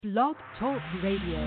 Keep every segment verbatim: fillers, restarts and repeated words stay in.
Blog Talk Radio.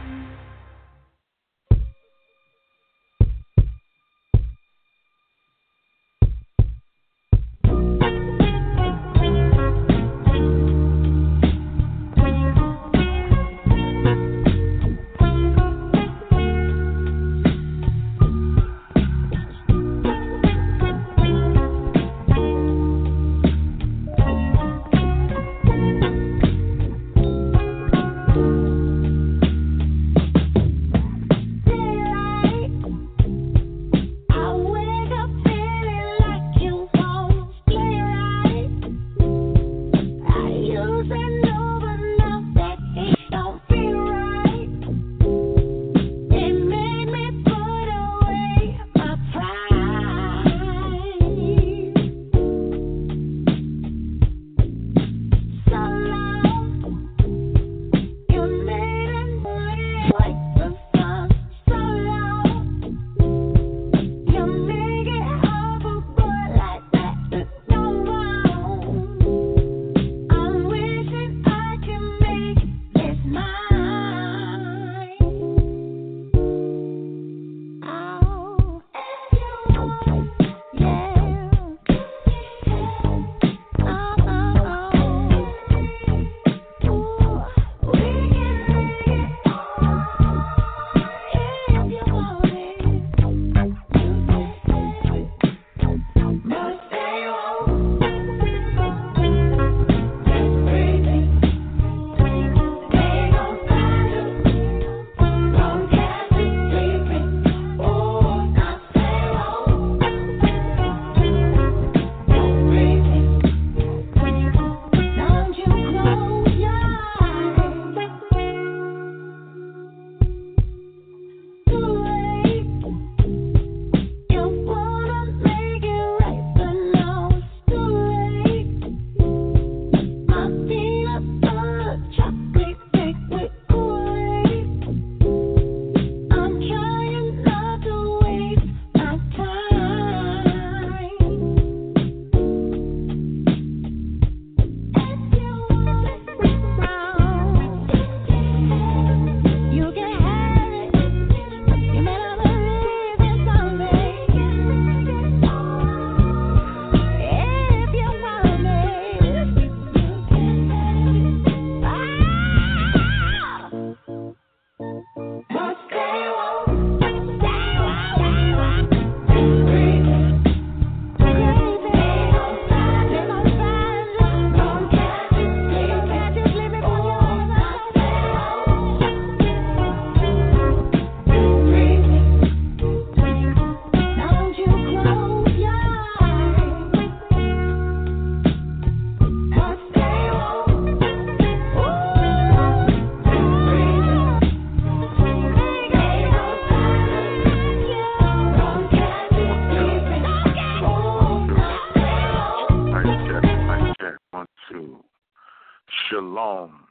Shalom,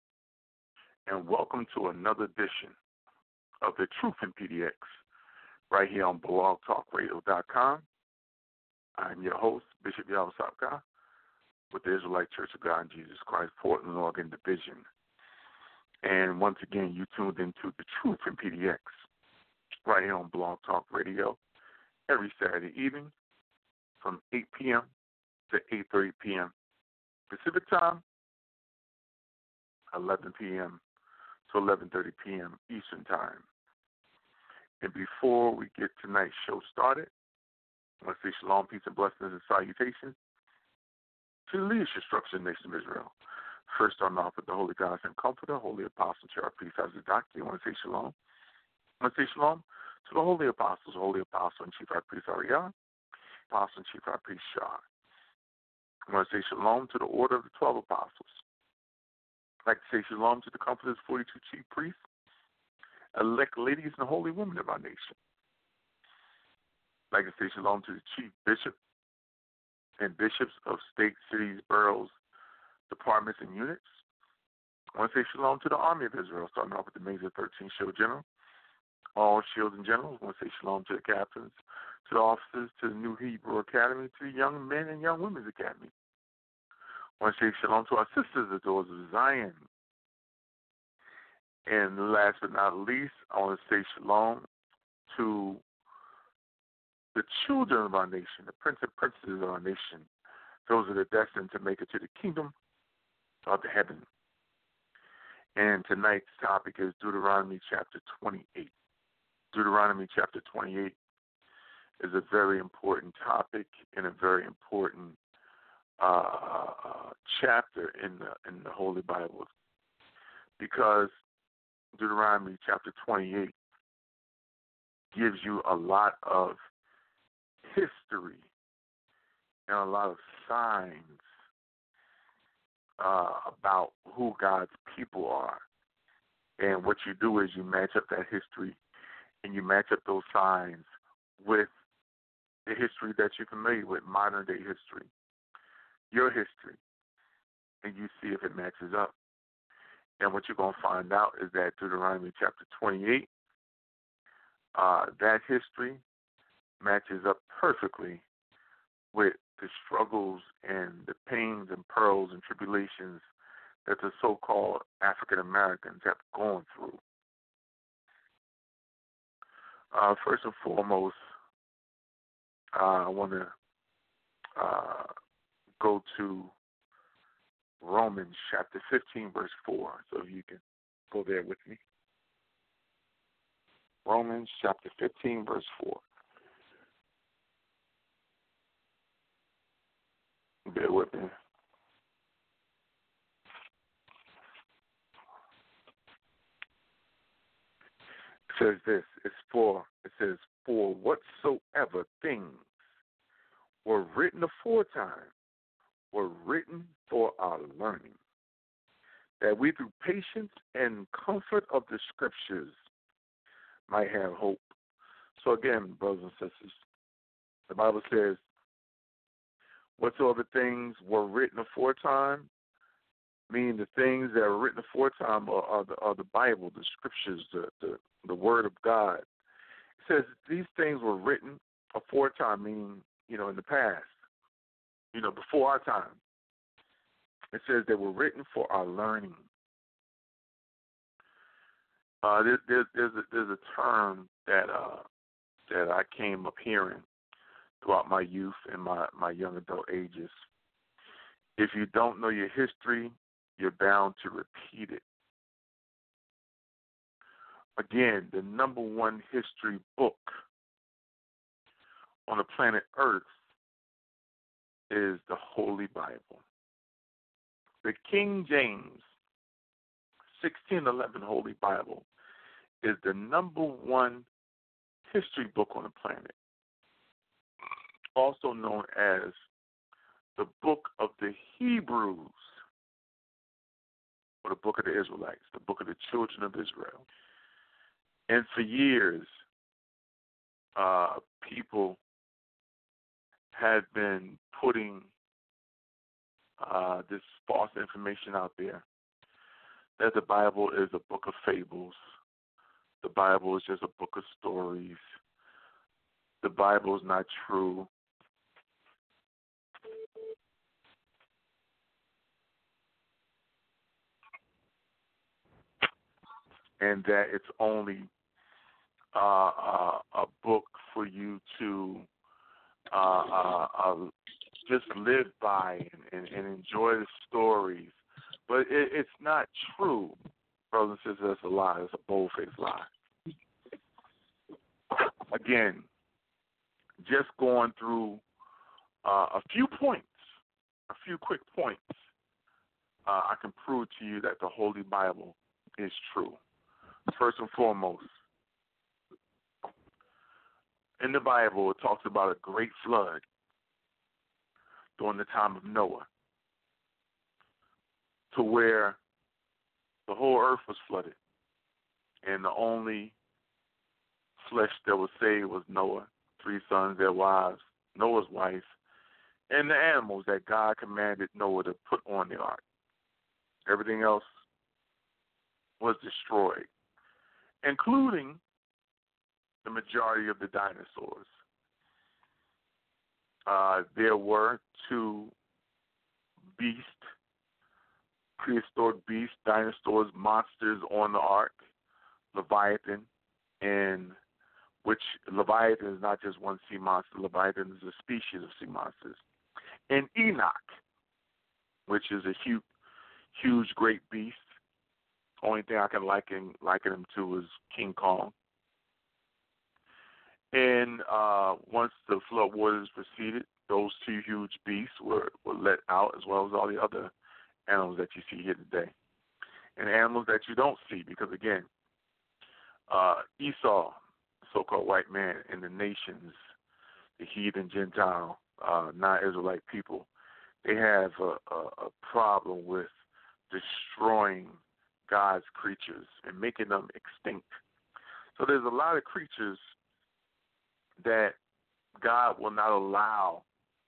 and welcome to another edition of the Truth in P D X, right here on blog talk radio dot com. I'm your host, Bishop Yawasapka, with the Israelite Church of God in Jesus Christ, Portland, Oregon Division. And once again, you tuned into the Truth in P D X, right here on Blog Talk Radio, every Saturday evening from eight p.m. to eight thirty p.m. Pacific Time, eleven p.m. to eleven thirty p.m. Eastern Time. And before we get tonight's show started, I want to say shalom, peace, and blessings and salutations to the leadership structure of the nation of Israel. First, starting off with the Holy God and Comforter, Holy Apostle, Chair Priest, Azadaki. I want to say shalom. I want to say shalom to the Holy Apostles, Holy Apostle and Chief High Priest Ariah, Apostle and Chief High Priest Shah. I want to say shalom to the Order of the Twelve Apostles. I'd like to say shalom to the Comforters, forty-two Chief Priests, elect ladies and holy women of our nation. I'd like to say shalom to the Chief Bishop and bishops of states, cities, boroughs, departments, and units. I want to say shalom to the Army of Israel, starting off with the Major thirteenth Shield General, all shields and generals. I want to say shalom to the captains, to the officers, to the New Hebrew Academy, to the young men and young women's academy. I want to say shalom to our sisters, the daughters of Zion, And last but not least, I want to say shalom to the children of our nation, the prince and princesses of our nation, those that are destined to make it to the kingdom of the heaven. And tonight's topic is Deuteronomy chapter twenty-eight. Deuteronomy chapter twenty-eight is a very important topic and a very important uh, chapter in the in the Holy Bible, because Deuteronomy chapter twenty-eight gives you a lot of history and a lot of signs uh, about who God's people are. And what you do is you match up that history and you match up those signs with the history that you're familiar with, modern day history, your history, and you see if it matches up. And what you're going to find out is that Deuteronomy chapter twenty-eight, uh, that history matches up perfectly with the struggles and the pains and perils and tribulations that the so-called African Americans have gone through. Uh, first and foremost, uh, I want to uh, go to Romans chapter fifteen, verse four, so you can go there with me. Romans chapter fifteen, verse four. Bear with me. It says this, it's for, it says, for whatsoever things were written aforetime were written for our learning, that we through patience and comfort of the Scriptures might have hope. So again, brothers and sisters, the Bible says, whatsoever things were written aforetime, meaning the things that are written aforetime are, are, the, are the Bible, the Scriptures, the, the, the Word of God. It says these things were written aforetime, meaning, you know, in the past, you know, before our time. It says they were written for our learning. Uh, there, there, there's, a, there's a term that uh, that I came up hearing throughout my youth and my, my young adult ages. If you don't know your history, you're bound to repeat it. Again, the number one history book on the planet Earth is the Holy Bible. The King James sixteen eleven Holy Bible is the number one history book on the planet, also known as the Book of the Hebrews, or the Book of the Israelites, the Book of the Children of Israel. And for years, uh, people had been putting uh, this false information out there that the Bible is a book of fables. The Bible is just a book of stories. The Bible is not true. And that it's only uh, uh, a book for you to uh, uh, uh, just live by and, and, and enjoy the stories. But it, it's not true, brothers and sisters. It's a lie. It's a bold-faced lie. Again, just going through uh, a few points, a few quick points, uh, I can prove to you that the Holy Bible is true. First and foremost, in the Bible, it talks about a great flood during the time of Noah, to where the whole earth was flooded, and the only flesh that was saved was Noah, three sons, their wives, Noah's wife, and the animals that God commanded Noah to put on the ark. Everything else was destroyed, including the majority of the dinosaurs. Uh, there were two beasts, prehistoric beasts, dinosaurs, monsters on the ark. Leviathan, and which Leviathan is not just one sea monster. Leviathan is a species of sea monsters. And Enoch, which is a huge, huge, great beast. Only thing I can liken liken him to is King Kong. And uh, once the flood waters receded, those two huge beasts were, were let out, as well as all the other animals that you see here today. And animals that you don't see, because again, uh, Esau, so-called white man, and the nations, the heathen Gentile, uh, non-Israelite people, they have a, a, a problem with destroying God's creatures and making them extinct. So there's a lot of creatures that God will not allow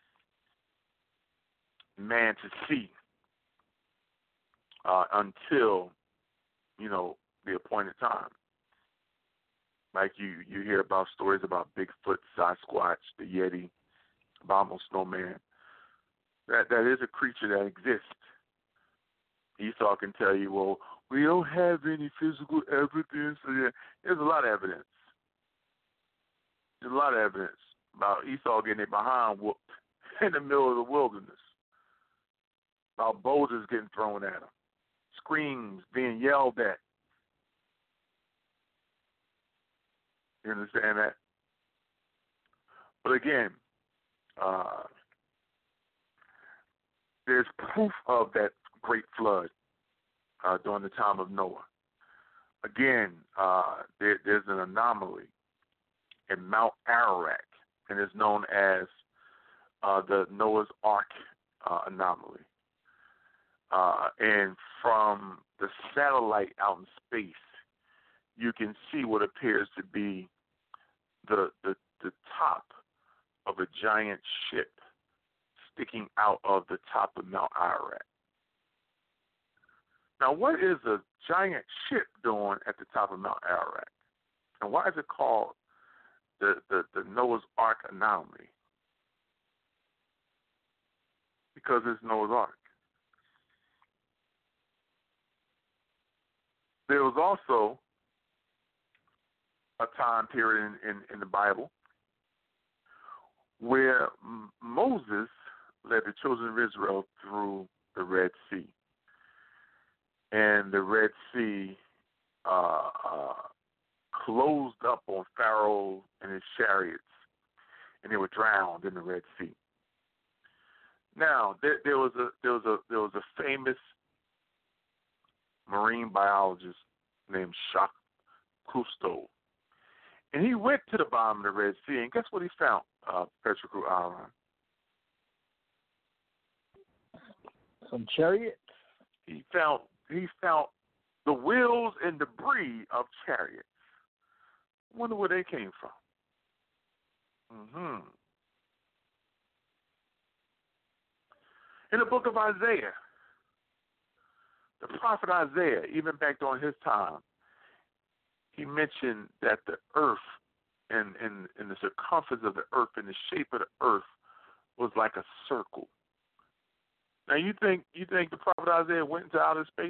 man to see uh, until, you know, the appointed time. Like you, you hear about stories about Bigfoot, Sasquatch, the Yeti, Abominable Snowman. That that is a creature that exists. Esau can tell you, well, we don't have any physical evidence. There's a lot of evidence. There's a lot of evidence about Esau getting it behind whooped in the middle of the wilderness. About boulders getting thrown at him. Screams being yelled at. You understand that? But again, uh, there's proof of that great flood uh, during the time of Noah. Again, uh, there, there's an anomaly in Mount Ararat, and it's known as uh, the Noah's Ark uh, anomaly. Uh, and from the satellite out in space, you can see what appears to be the the, the top of a giant ship sticking out of the top of Mount Ararat. Now, what is a giant ship doing at the top of Mount Ararat? And why is it called the, the, the Noah's Ark anomaly? Because it's Noah's Ark. There was also a time period in, in, in the Bible where M- Moses led the children of Israel through the Red Sea. And the Red Sea uh, uh, closed up on Pharaoh and his chariots, and they were drowned in the Red Sea. Now, there, there was a there was a there was a famous marine biologist named Jacques Cousteau, and he went to the bottom of the Red Sea, and guess what he found, uh, Petrichor Island? Some chariots. He found he found the wheels and debris of chariots. I wonder where they came from. Mm-hmm. In the book of Isaiah, the prophet Isaiah, even back during his time, he mentioned that the earth and, and, and the circumference of the earth and the shape of the earth was like a circle. Now, you think you think the prophet Isaiah went into outer space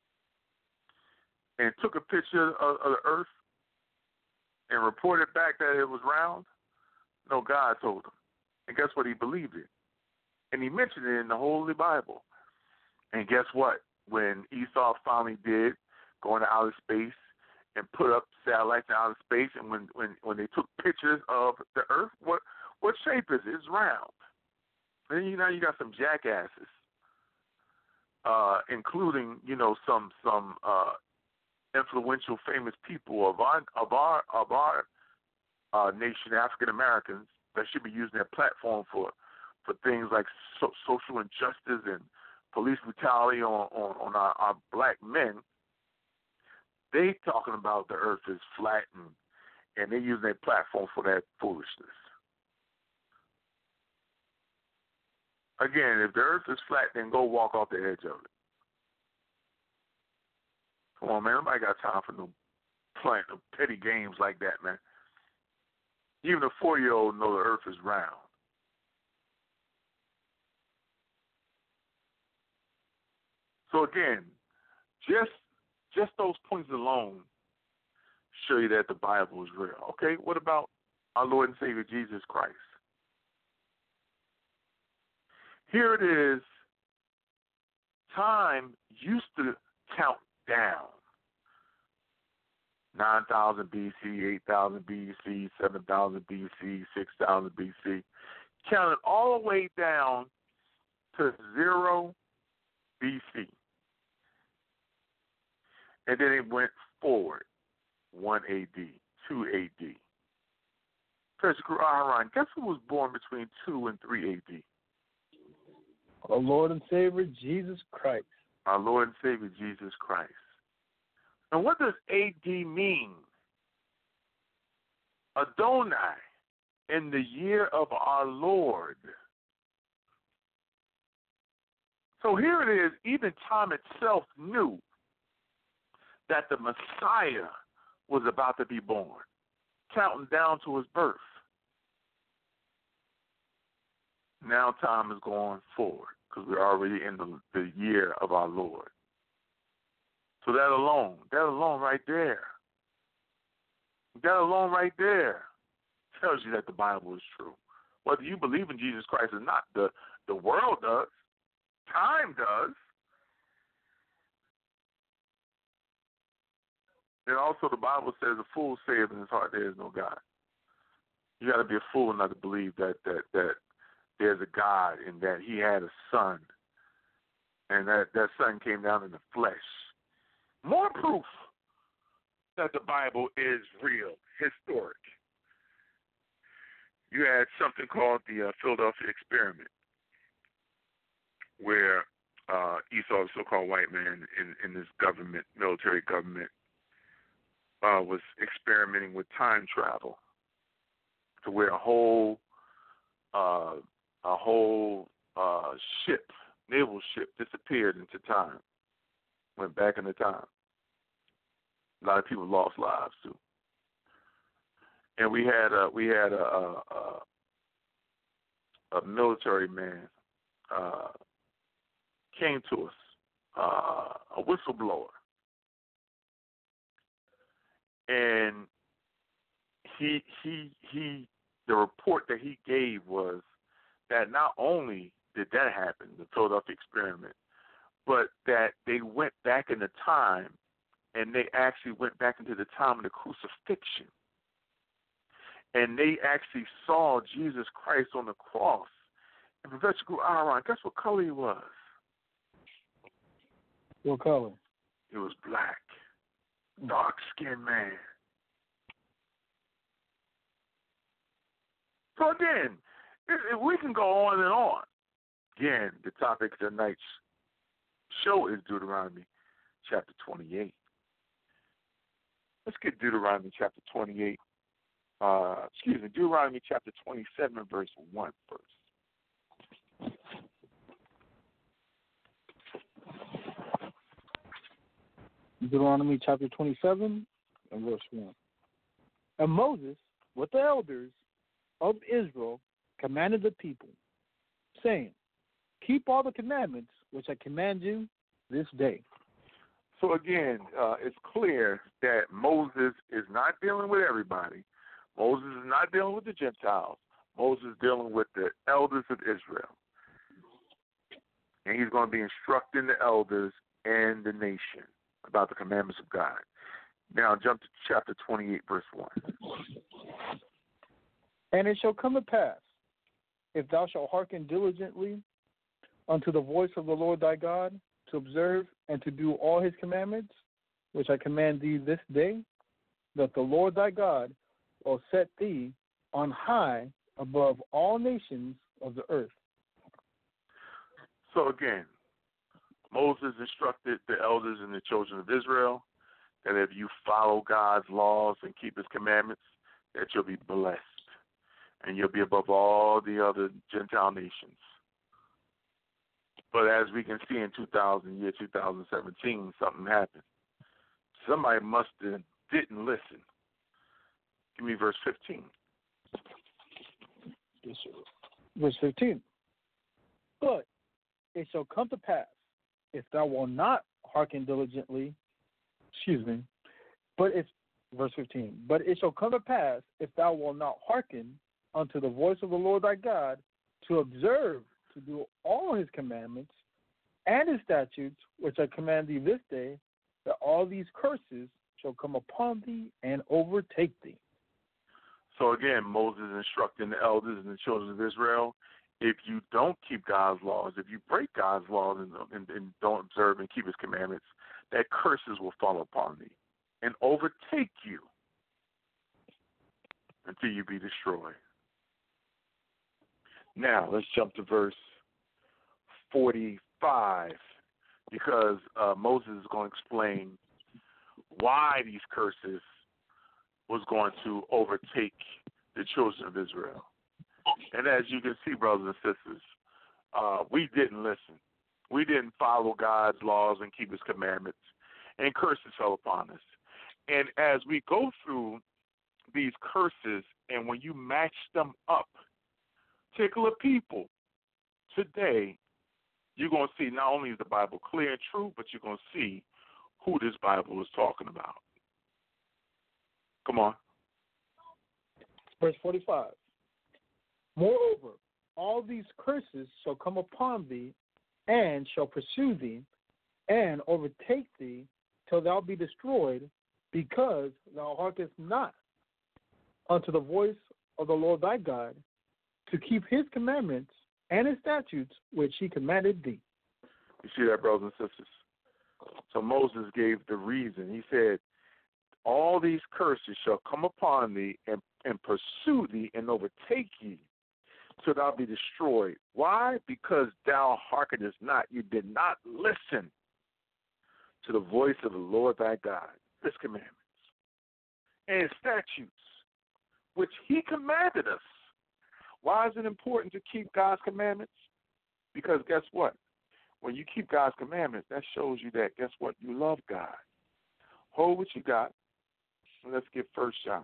and took a picture of, of the earth and reported back that it was round? No, God told him. And guess what? He believed it. And he mentioned it in the Holy Bible. And guess what? When Esau finally did go into outer space and put up satellites in outer space, and when, when, when they took pictures of the earth, what what shape is it? It's round. And you know, you got some jackasses, uh, including, you know, some some uh, influential, famous people of our of our of our uh, nation, African Americans, that should be using their platform for for things like so, social injustice and police brutality on on, on our, our black men. They talking about the earth is flat, and, and they use their platform for that foolishness. Again, if the earth is flat, then go walk off the edge of it. Come on, man. Nobody got time for no playing no petty games like that, man. Even a four-year-old know the earth is round. So again, just just those points alone show you that the Bible is real. Okay, what about our Lord and Savior Jesus Christ? Here it is. Time used to count down. nine thousand B C, eight thousand B C, seven thousand B C, six thousand B C. Counted all the way down to zero B C. And then it went forward, one A D, two A D. Professor Aaron, guess who was born between two and three A D? Our Lord and Savior, Jesus Christ. Our Lord and Savior, Jesus Christ. And what does A D mean? Adonai, in the year of our Lord. So here it is, even time itself knew that the Messiah was about to be born, counting down to his birth. Now time is going forward because we're already in the, the year of our Lord. So that alone, that alone right there, that alone right there tells you that the Bible is true. Whether you believe in Jesus Christ or not, the, the world does. Time does. And also the Bible says a fool saith in his heart there is no God. You got to be a fool not to believe that, that, that there's a God and that he had a son and that that son came down in the flesh. More proof that the Bible is real, historic. You had something called the uh, Philadelphia Experiment, where uh, Esau, the so-called white man in, in this government, military government, uh, was experimenting with time travel to where a whole uh, a whole uh, ship, naval ship, disappeared into time, went back into time. A lot of people lost lives too. And we had a we had a a, a, a military man uh, came to us, uh, a whistleblower, and he he he the report that he gave was that not only did that happen, the Philadelphia Experiment, but that they went back into time, and they actually went back into the time of the crucifixion. And they actually saw Jesus Christ on the cross. And Professor Aaron, guess what color he was? What color? He was black, dark-skinned man. So again, if, if we can go on and on. Again, the topic of tonight's show is Deuteronomy chapter twenty-eight. Let's get Deuteronomy chapter twenty-eight. Uh, excuse me, Deuteronomy chapter twenty-seven, verse one first. Deuteronomy chapter twenty-seven and verse one. And Moses, with the elders of Israel, commanded the people, saying, keep all the commandments which I command you this day. So again, uh, it's clear that Moses is not dealing with everybody. Moses is not dealing with the Gentiles. Moses is dealing with the elders of Israel. And he's going to be instructing the elders and the nation about the commandments of God. Now jump to chapter twenty-eight, verse one. And it shall come to pass, if thou shalt hearken diligently unto the voice of the Lord thy God, to observe and to do all his commandments, which I command thee this day, that the Lord thy God will set thee on high above all nations of the earth. So again, Moses instructed the elders and the children of Israel that if you follow God's laws and keep his commandments, that you'll be blessed. And you'll be above all the other Gentile nations. But as we can see in two thousand, year two thousand seventeen, something happened. Somebody must have didn't listen. Give me verse fifteen. Yes, sir. Verse fifteen. But it shall come to pass, if thou wilt not hearken diligently, excuse me, but if Verse fifteen. But it shall come to pass, if thou wilt not hearken unto the voice of the Lord thy God, to observe to do all his commandments and his statutes, which I command thee this day, that all these curses shall come upon thee and overtake thee. So again, Moses instructing the elders and the children of Israel, if you don't keep God's laws, if you break God's laws and, and, and don't observe and keep his commandments, that curses will fall upon thee and overtake you until you be destroyed. Now, let's jump to verse forty-five, because uh, Moses is going to explain why these curses was going to overtake the children of Israel. And as you can see, brothers and sisters, uh, we didn't listen. We didn't follow God's laws and keep his commandments, and curses fell upon us. And as we go through these curses, and when you match them up, particular people today, you're going to see not only is the Bible clear and true, but you're going to see who this Bible is talking about. Come on. Verse forty-five. Moreover, all these curses shall come upon thee, and shall pursue thee, and overtake thee, till thou be destroyed, because thou hearkenest not unto the voice of the Lord thy God, to keep his commandments and his statutes which he commanded thee. You see that, brothers and sisters? So Moses gave the reason. He said, all these curses shall come upon thee and, and pursue thee and overtake thee, till thou be destroyed. Why? Because thou hearkenest not. You did not listen to the voice of the Lord thy God, his commandments, and his statutes, which he commanded us. Why is it important to keep God's commandments? Because guess what? When you keep God's commandments, that shows you that, guess what? You love God. Hold what you got. And let's get First John.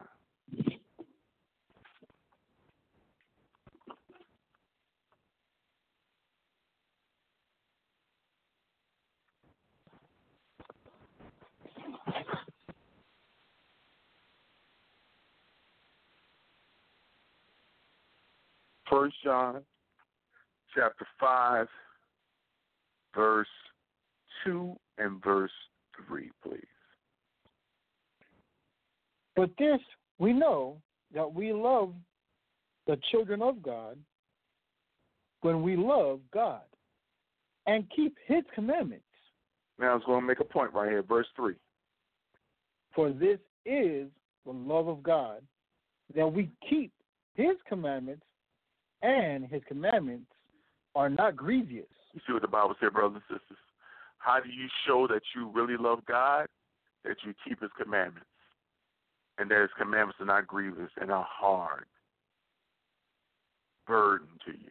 First John chapter five, verse two and verse three, please. But this we know, that we love the children of God when we love God and keep his commandments. Now I was going to make a point right here, verse three. For this is the love of God, that we keep his commandments, and his commandments are not grievous. You see what the Bible said, brothers and sisters? How do you show that you really love God? That you keep his commandments, and that his commandments are not grievous and a hard burden to you.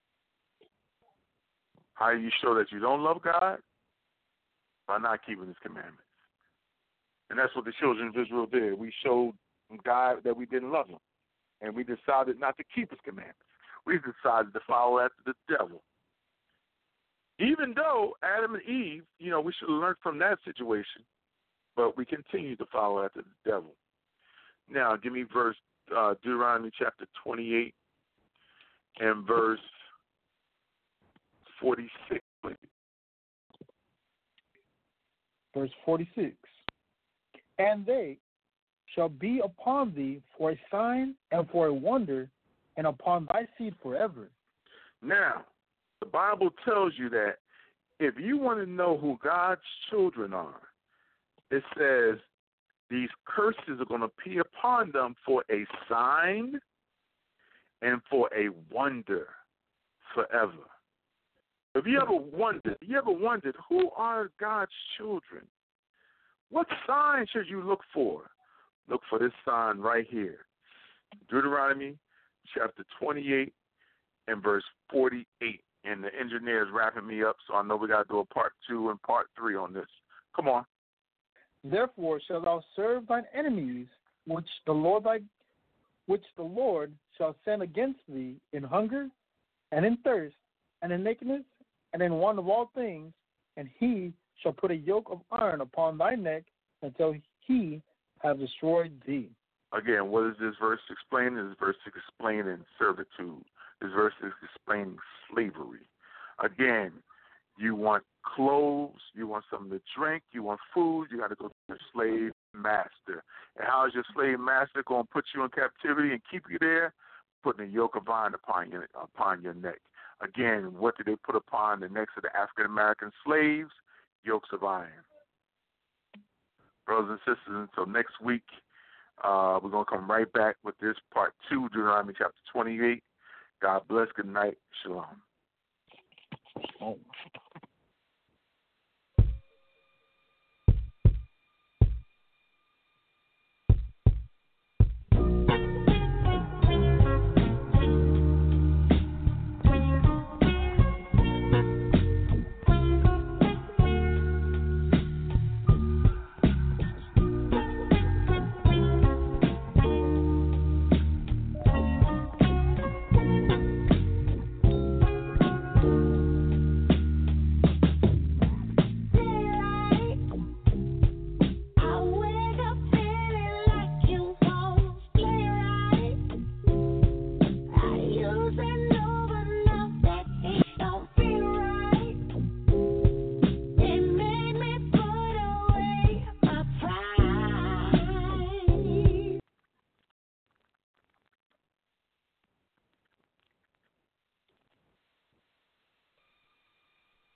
How do you show that you don't love God? By not keeping his commandments. And that's what the children of Israel did. We showed God that we didn't love him, and we decided not to keep his commandments. We decided to follow after the devil. Even though Adam and Eve, you know, we should have learned from that situation, but we continue to follow after the devil. Now, give me verse uh, Deuteronomy chapter twenty-eight and verse forty-six, please. Verse forty-six. And they shall be upon thee for a sign and for a wonder, and upon thy seed forever. Now, the Bible tells you that if you want to know who God's children are, it says these curses are going to be upon them for a sign and for a wonder forever. If you ever wondered, you ever wondered who are God's children? What sign should you look for? Look for this sign right here. Deuteronomy chapter twenty-eight and verse forty-eight. And the engineer is wrapping me up, so I know we got to do a part two and part three on this. Come on. Therefore shalt thou serve thine enemies, which the Lord thy, which the Lord shall send against thee in hunger, and in thirst, and in nakedness, and in want of all things, and he shall put a yoke of iron upon thy neck until he have destroyed thee. Again, what is this verse explaining? This verse is explaining servitude. This verse is explaining slavery. Again, you want clothes, you want something to drink, you want food, you got to go to your slave master. And how is your slave master going to put you in captivity and keep you there? Putting a yoke of iron upon your, upon your neck. Again, what did they put upon the necks of the African-American slaves? Yokes of iron. Brothers and sisters, until next week, uh, we're going to come right back with this part two, Deuteronomy chapter twenty-eight. God bless. Good night. Shalom. Oh.